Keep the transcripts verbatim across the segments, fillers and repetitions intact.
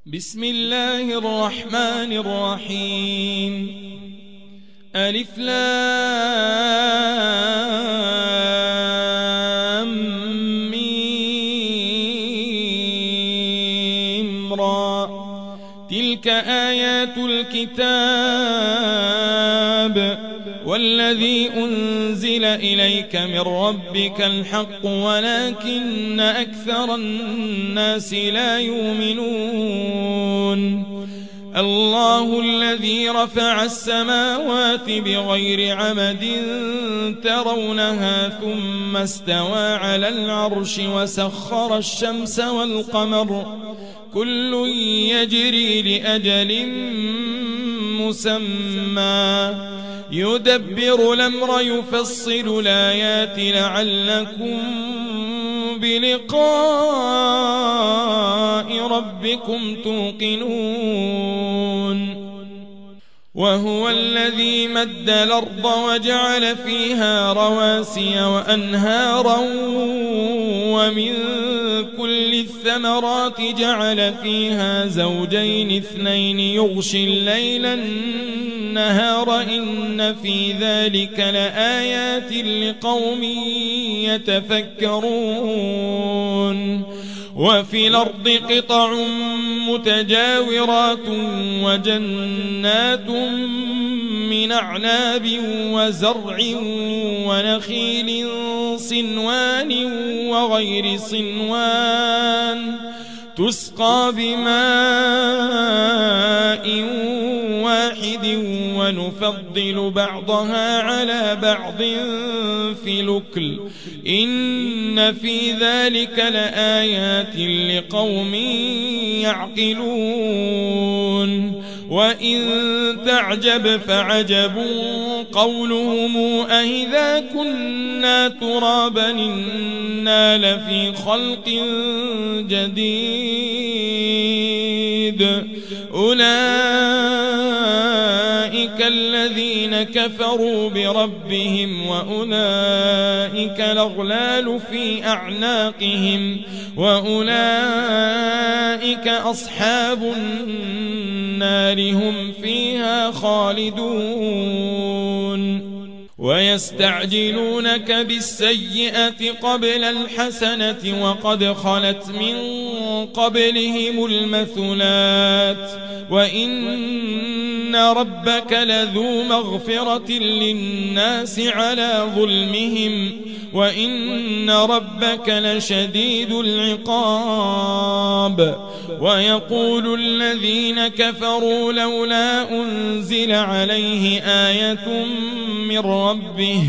بسم الله الرحمن الرحيم. ألف لام ميم را. تلك آيات الكتاب والذي أنزل إليك من ربك الحق ولكن أكثر الناس لا يؤمنون. الله الذي رفع السماوات بغير عمد ترونها ثم استوى على العرش وسخر الشمس والقمر كل يجري لأجل مسمى يدبر الأمر يفصل الآيات لعلكم بلقاء ربكم توقنون. وهو الذي مد الأرض وجعل فيها رواسي وأنهارا ومن كل الثمرات جعل فيها زوجين اثنين يغشي الليل النهار إن في ذلك لآيات لقوم يتفكرون. وفي الأرض قطع متجاورات وجنات من أعناب وزرع ونخيل صنوان وغير صنوان تسقى بماء واحد ونفضل بعضها على بعض في الأكل إن في ذلك لآيات لقوم يعقلون. وإن تعجب فعجب قولهم أإذا كنا ترابا إنا لفي خلق جديد أولئك الذين كفروا بربهم وأولئك الأغلال في أعناقهم وأولئك أصحاب النار هم فيها خالدون. ويستعجلونك بالسيئة قبل الحسنة وقد خلت من قبلهم المثلات وإن ربك لذو مغفرة للناس على ظلمهم وإن ربك لشديد العقاب. ويقول الذين كفروا لولا أنزل عليه آية من ربه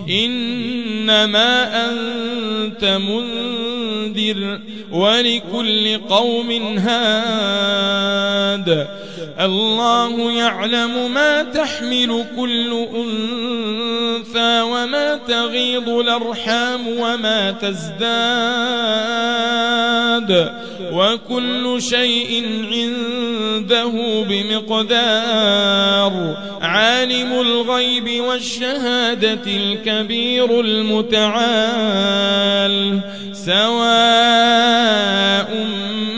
إنما أنت منذر ولكل قوم هاد. الله يعلم ما تحمل كل أنثى وما تغيض الأرحام وما تزداد وكل شيء عنده بمقدار. عالم الغيب والشهادة الكبير المتعال. سواء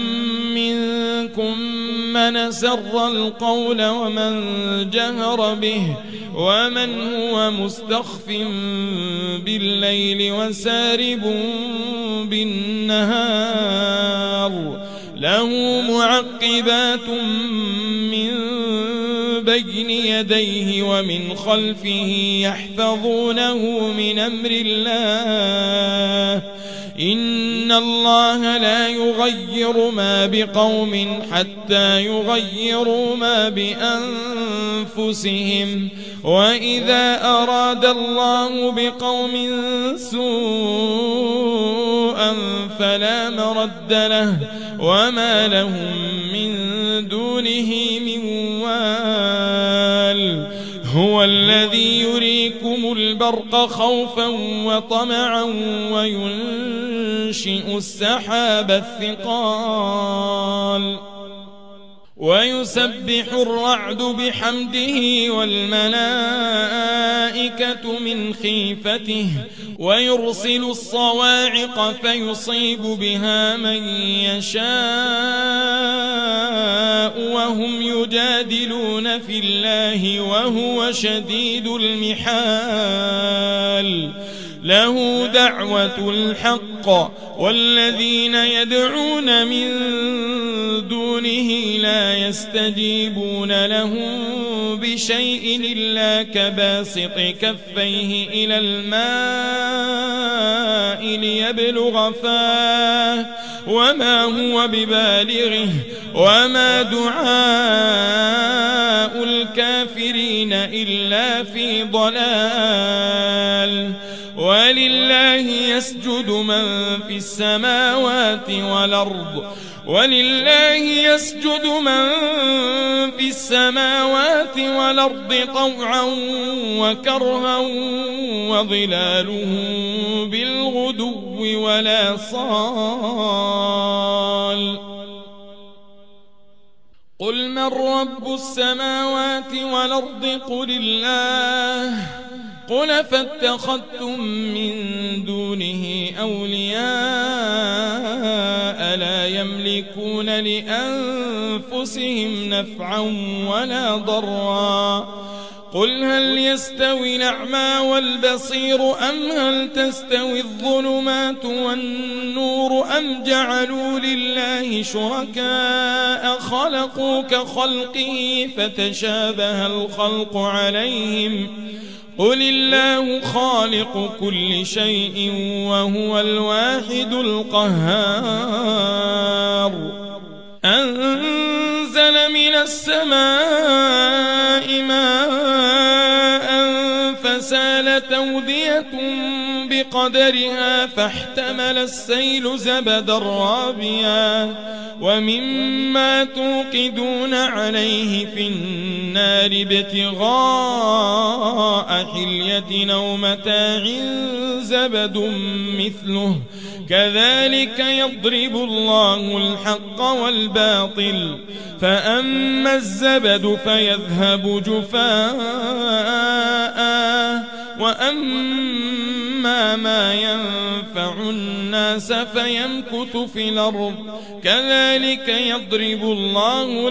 منكم من سر القول ومن جهر به ومن هو مستخف بالليل وسارب بالنهار له معقبات من بين يديه ومن خلفه يحفظونه من أمر الله إن الله لا يغير ما بقوم حتى يغيروا ما بأنفسهم وإذا أراد الله بقوم سوءا فلا مرد له وما لهم من دونه من وال. هو الذي يريكم البرق خوفا وطمعا وينشئ السحاب الثقال ويسبح الرعد بحمده والملائكة من خيفته ويرسل الصواعق فيصيب بها من يشاء يجادلون في الله وهو شديد المحال له دعوة الحق والذين يدعون من دونه لا يستجيبون لهم بشيء إلا كباسط كفيه إلى الماء ليبلغ فاه وما هو ببالغه وما دعاء الكافرين إلا في ضلال ولله يسجد من في السماوات والأرض ولله يسجد من في السماوات والأرض طوعا وكرها وظلالهم بالغدو ولا صال قل من رب السماوات والأرض قل الله قل فاتخذتم من دونه أولياء لا يملكون لأنفسهم نفعا ولا ضرا قل هل يستوي الأعمى والبصير أم هل تستوي الظلمات والنور أم جعلوا لله شركاء خلقوا كخلقه فتشابه الخلق عليهم قل الله خالق كل شيء وهو الواحد القهار أنزل من السماء ماء فسالت أودية بقدرها فاحتمل السيل زبدا رابيا ومما توقدون عليه في النار ابتغاء حلية أو متاع زبد مثله كذلك يضرب الله الحق والباطل فأما الزبد فيذهب جفاء وأما ما ينفع الناس فيمكث في الأرض كذلك يضرب الله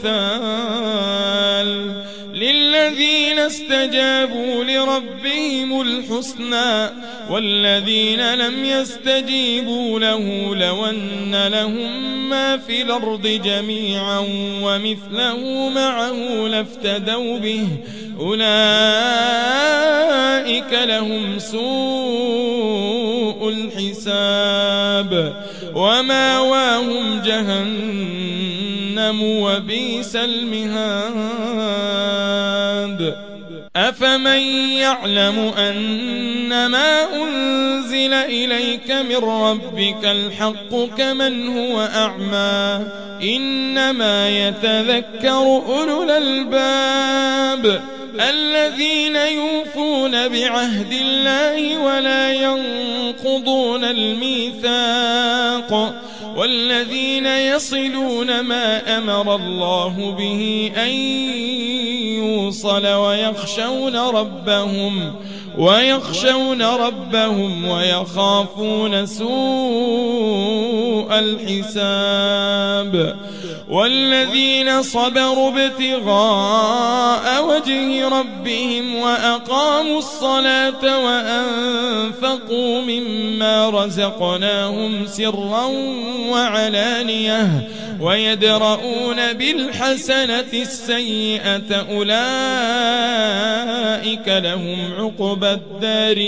الأمثال للذين استجابوا لربهم الحسنى والذين لم يستجيبوا له لو أن لهم ما في الأرض جميعا ومثله معه لافتدوا به أولئك لهم سوء الحساب وماواهم جهنم وبئس المهاد أفمن يعلم أنما أنزل إليك من ربك الحق كمن هو أعمى إنما يتذكر أولو الألباب الذين يوفون بعهد الله ولا ينقضون الميثاق والذين يصلون ما أمر الله به أن يوصل ويخشون ربهم ويخشون ربهم ويخافون سوء الحساب والذين صبروا ابتغاء وجه ربهم وأقاموا الصلاة وأنفقوا مما رزقناهم سرا وعلانية ويدرؤون بالحسنة السيئة أولئك لهم عقبى الدار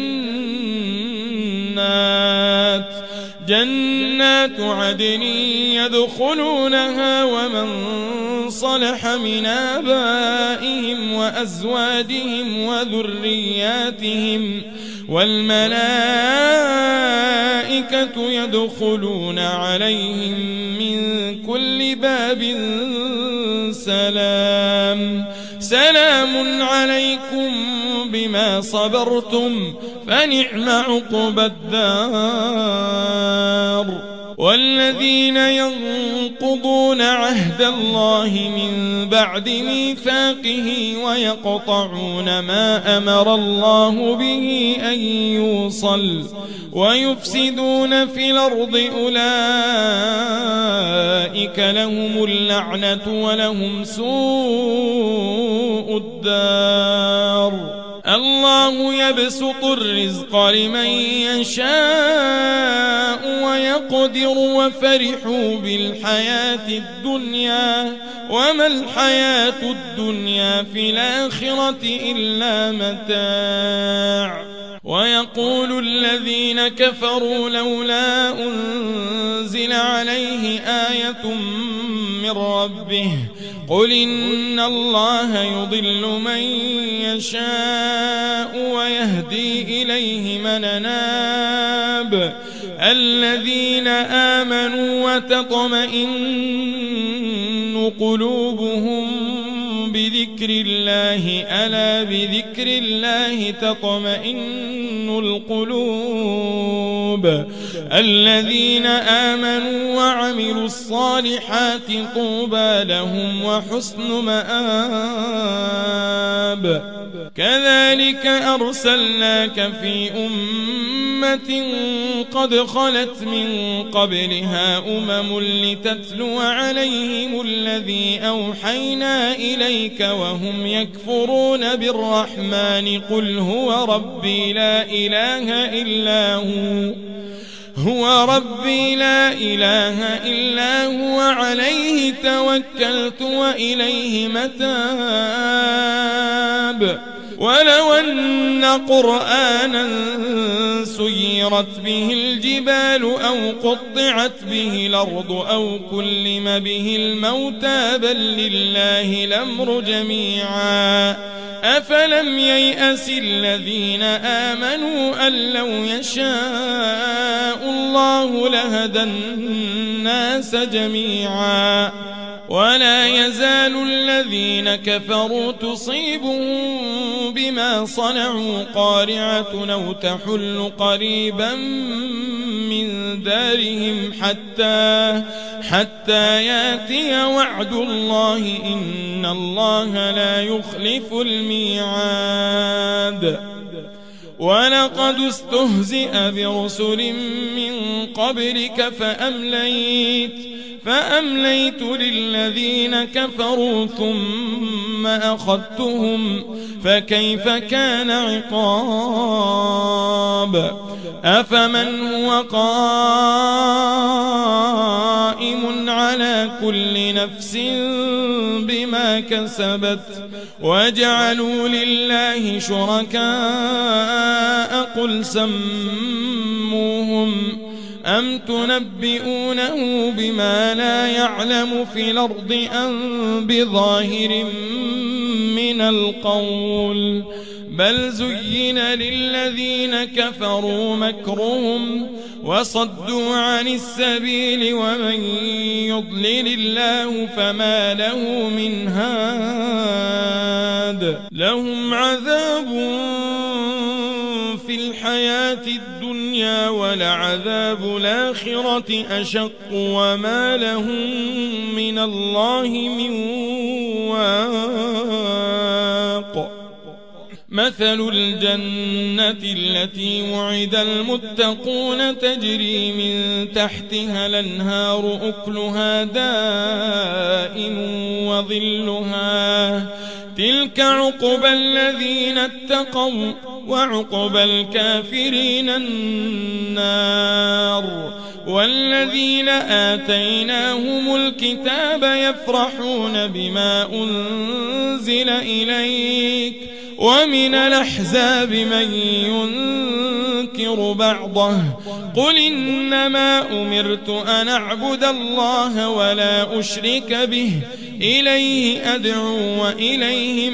جنات جنات عدن يدخلونها ومن صلح من آبائهم وأزواجهم وذرياتهم والملائكة يدخلون عليهم من كل باب سلام سلام عليكم بما صبرتم فنعم عقبى الدار والذين ينقضون عهد الله من بعد ميثاقه ويقطعون ما أمر الله به أن يوصل ويفسدون في الأرض أولئك لهم اللعنة ولهم سوء الدار. الله يبسط الرزق لمن يشاء ويقدر وفرحوا بالحياة الدنيا وما الحياة الدنيا في الآخرة إلا متاع. ويقول الذين كفروا لولا أنزل عليه آية من ربه قل إن الله يضل من يشاء ويهدي إليه من أناب الذين آمنوا وتطمئن قلوبهم بذكر الله ألا بذكر الله تطمئن القلوب الذين آمنوا وعملوا الصالحات طوبى لهم وحسن مآب. كذلك أرسلناك في أمة قد خلت من قبلها أمم لتتلو عليهم الذي أوحينا إليك وهم يكفرون بالرحمن قل هو ربي لا إله إلا هو هو ربي لا إله إلا هو عليه توكلت وإليه متاب. ولو أن قرآنا سيرت به الجبال أو قطعت به الأرض أو كلم به الموتى بل لله الأمر جميعا أفلم ييأس الذين آمنوا أن لو يشاء الله لهدى الناس جميعا. ولا يزال الذين كفروا تصيبهم بما صنعوا قارعة أو تحل قريبا من دارهم حتى حتى ياتي وعد الله إن الله لا يخلف الميعاد. ولقد استهزئ برسل من قبلك فأمليت فأمليت للذين كفروا ثم أخذتهم فكيف كان عقاب. أفمن هو قائم على كل نفس بما كسبت وجعلوا لله شركاء قل سموهم أم تنبئونه بما لا يعلم في الأرض أم بظاهر من القول بل زين للذين كفروا مكرهم وصدوا عن السبيل ومن يضلل الله فما له من هاد. لهم عذاب في الحياة الدنيا ولعذاب الآخرة أشق وما لهم من الله من واق. مثل الجنة التي وعد المتقون تجري من تحتها الأنهار أكلها دائم وظلها تلك عقبى الذين اتقوا وعقبى الكافرين النار. والذين آتيناهم الكتاب يفرحون بما أنزل إليك ومن الأحزاب من ينكر بعضه قل إنما أمرت أن أعبد الله ولا أشرك به إليه أدعو وإليه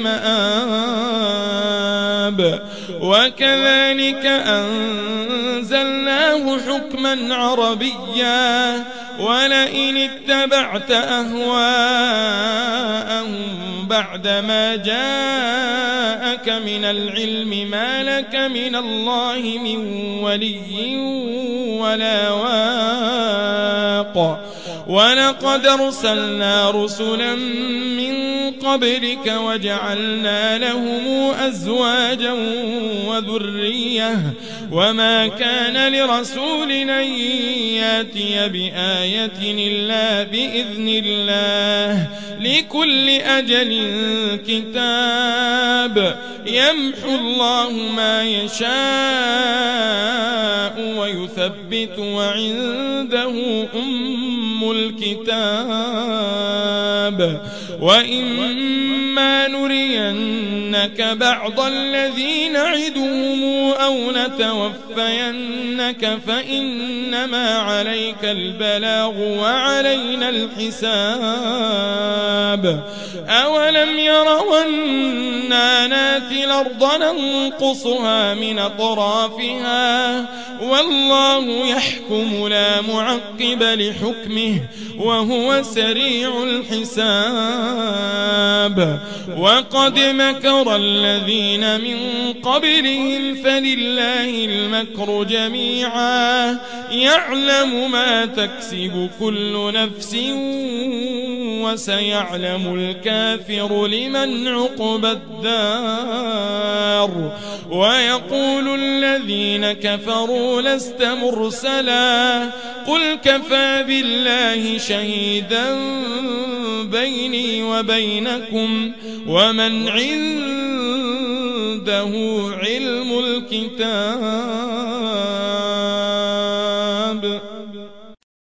مآب. وكذلك أنزلناه حكما عربيا ولئن اتبعت أهواءهم بعدما جاءك جاءك من العلم ما لك من الله من ولي ولا واق ولقد أرسلنا رسلا من قبلك وجعلنا لهم أزواجا وذرية وما كان لرسول أن ياتي بآية إلا بإذن الله لكل أجل كتاب يمحو الله ما يشاء ويثبت وعنده أم الكتاب وإما نرينك بعض الذي نعدهم أو نتوفينك فإنما عليك البلاغ وعلينا الحساب أولم يروا أنا ناتي الأرض ننقصها من أطرافها والله يحكم لا معقب لحكمه وهو سريع الحساب وقد مكر الذين من قبلهم فلله المكر جميعا يعلم ما تكسب كل نفس وسيعلم الكافر لمن عقبى الدار ويقول الذين كفروا لست مرسلا قل كفى بالله شهيدا بيني وبينكم ومن عنده علم الكتاب.